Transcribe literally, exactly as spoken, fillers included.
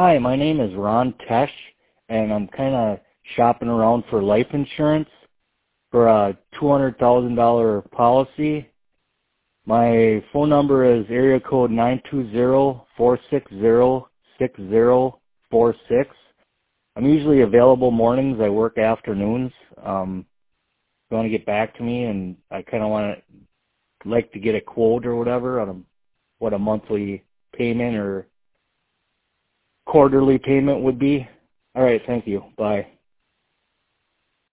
Hi, my name is Ron Tesh, and I'm kind of shopping around for life insurance for a two hundred thousand dollars policy. My phone number is area code nine two zero, four six zero, six zero four six. I'm usually available mornings. I work afternoons. Um, if you want to get back to me, and I kind of want to like to get a quote or whatever on a, what a monthly payment or quarterly payment would be. All right, thank you. Bye.